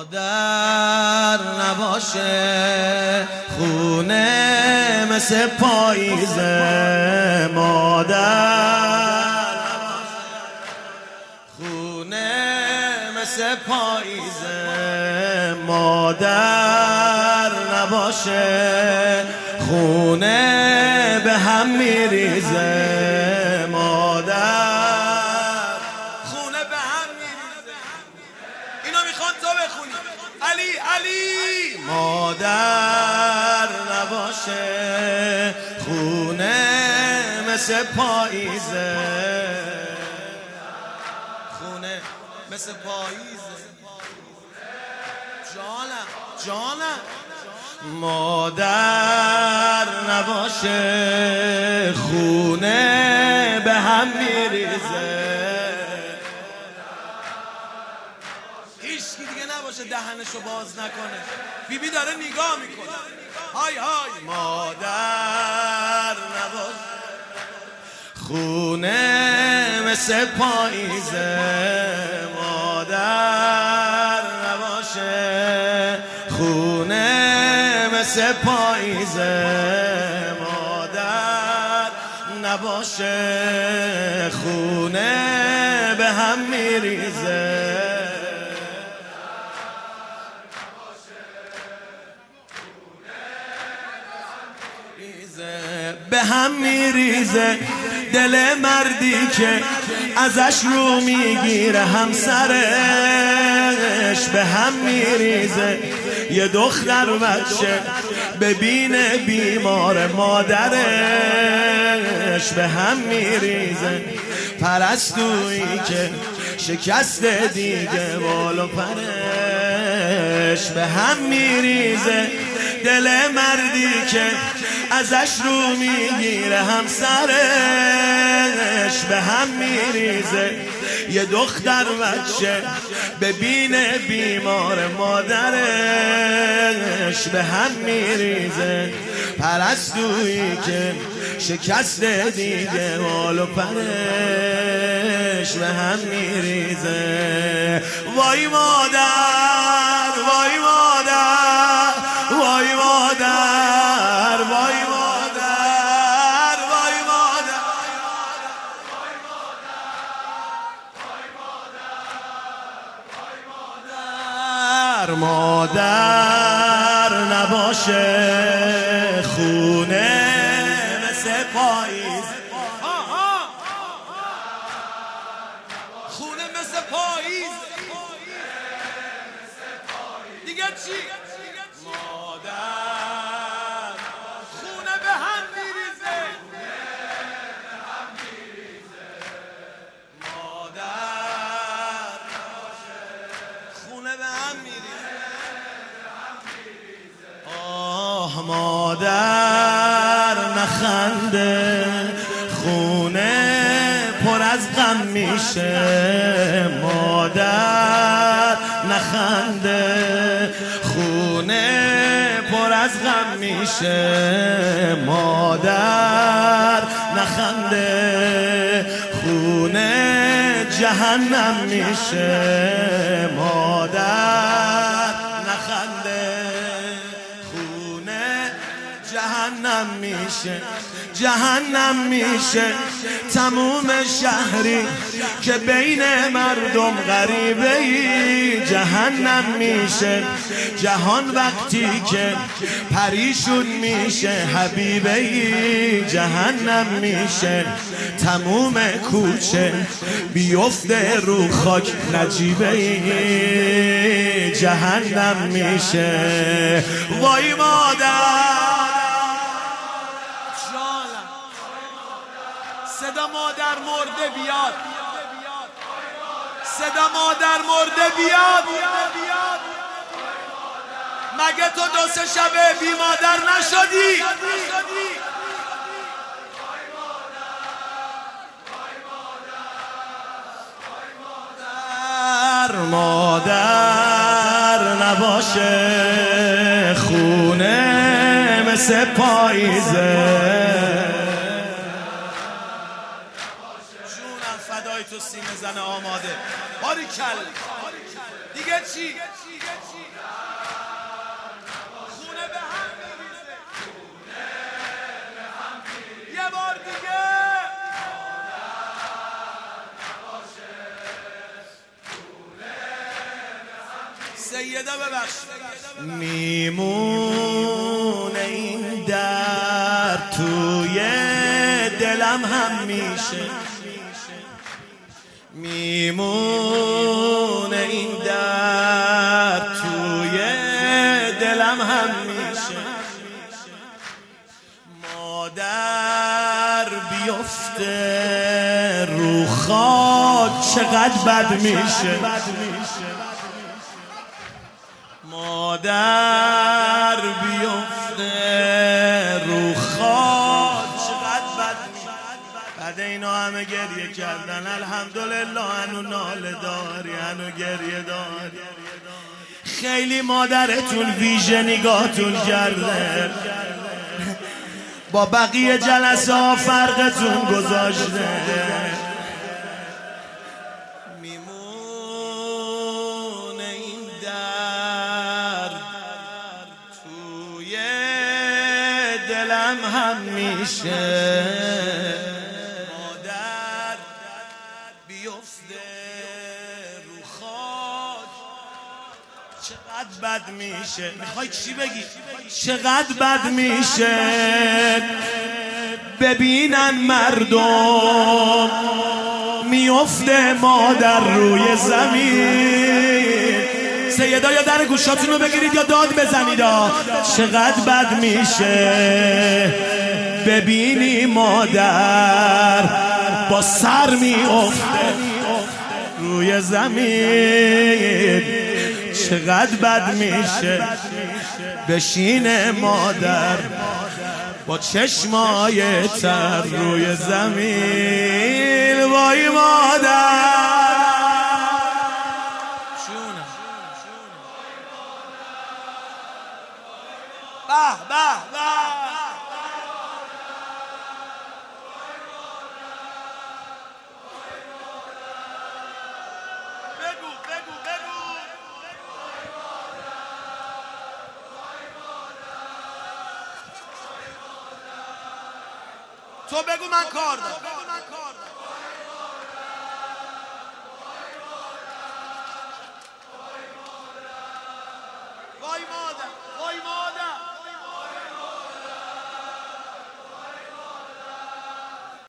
مادر نباشه خونه مثل پاییزه، مادر خونه مثل پاییزه، مادر نباشه خونه به هم میریزه، مادر خونه به هم میریزه. اینا میخوان تو بخونی علی علی. مادر نباشه خونه مثل پاییزه، خونه مثل پاییزه، جانم جانم. مادر نباشه خونه به هم میریزه، هیچکی دیگه نباشه دهنشو باز نکنه. بیبی داره نگاه میکنه، های های. مادر نباشه خونه مثل پاییزه، مادر نباشه خونه مثل پاییزه، مادر نباشه خونه به هم میریزه، به هم میریزه. دل مردی که ازش رو میگیره همسرش به هم میریزه. یه دختر بچه ببینه بیمار مادرش به هم میریزه. پرستویی که شکست دیگه بال و پرش به هم میریزه. دل مردی که ازش رو میگیره همسرش به هم میریزه. یه دختر بچه ببینه بیمار مادرش به هم میریزه. پرستویی که شکست دیگه مال و پرش به هم میریزه. وای مادر وای مادر وای مادر وای مادر وای مادر مادر نباشه خونه مثل پاییز، خونه مثل پاییز دیگه چی؟ مادر خونه به هم میریزه، مادر خونه به هم میریزه. آه مادر نخنده خونه پر از غم میشه، مادر نخنده خونه پر از غم میشه، مادر نخنده خونه جهنم میشه، مادر نخنده خونه جهنم میشه، جهنم میشه. تموم شهری که بین مردم غریبه ای جهنم میشه. جهان وقتی که پریشون میشه حبیبه ای جهنم میشه. تموم کوچه بیفته رو خاک نجیبه ای جهنم میشه. وای مادر صدا مادر مرده بیاد، صدا مادر مرده بیاد. مگه تو دو سه شبه بی مادر نشدی؟ مادر نباشه خونه مثل پاییزه. فدای تو سینه زن آماده. باریکل دیگه چی؟ خونه به هم بریزه. یه بار دیگه سیده ببخش. میمونه این در توی دلم همیشه، میمونه این در توی دلم همیشه. مادر بیفته رو خاک چقدر بد میشه، مادر بیفته رو خاک چقدر بد میشه. بعد اینا همه گریه کردن الحمدلله هنو ناله داری، هنو گریه داری. خیلی مادرتون ویژه نگاهتون کرده، با بقیه جلسه ها فرقتون گذاشته. میمونه این درد توی دلم همیشه. مادر بیفته رو خاک چقدر بد میشه. میخوای چی بگی؟ چقدر بد میشه ببینن مردم میفته مادر روی زمین. سیدا یا در گوشاتون رو بگیرید یا داد بزنید. چقدر بد میشه ببینی مادر با سر میفته روی زمین. چقدر بد میشه بشینه مادر با چشمای تر روی زمین. وای مادر به به به. تو بگو من کار دارم.